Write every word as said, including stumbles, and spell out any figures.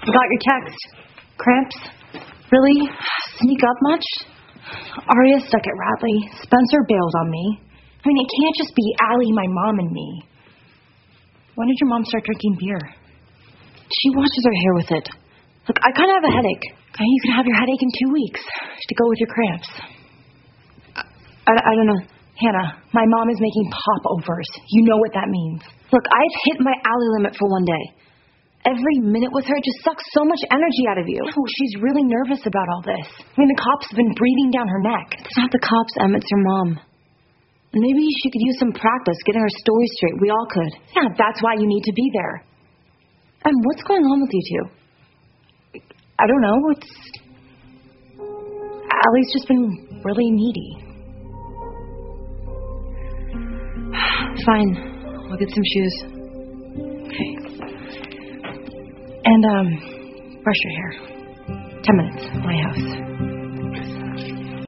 Got your text. Cramps? Really? Sneak up much? Arya stuck at Radley. Spencer bailed on me. I mean, it can't just be Allie, my mom, and me. When did your mom start drinking beer? She washes her hair with it. Look, I kind of have a headache. Okay, you can have your headache in two weeks to go with your cramps. I, I, I don't know. Hannah, my mom is making popovers. You know what that means. Look, I've hit my Allie limit for one day. Every minute with her just sucks so much energy out of you. No, she's really nervous about all this. I mean, the cops have been breathing down her neck. It's not the cops, Em, it's your mom. Maybe she could use some practice getting her story straight. We all could. Yeah, that's why you need to be there. Em, what's going on with you two? I don't know. It's... Allie's just been really needy. Fine. I'll get some shoes. Okay. And, um, brush your hair. Ten minutes. My house.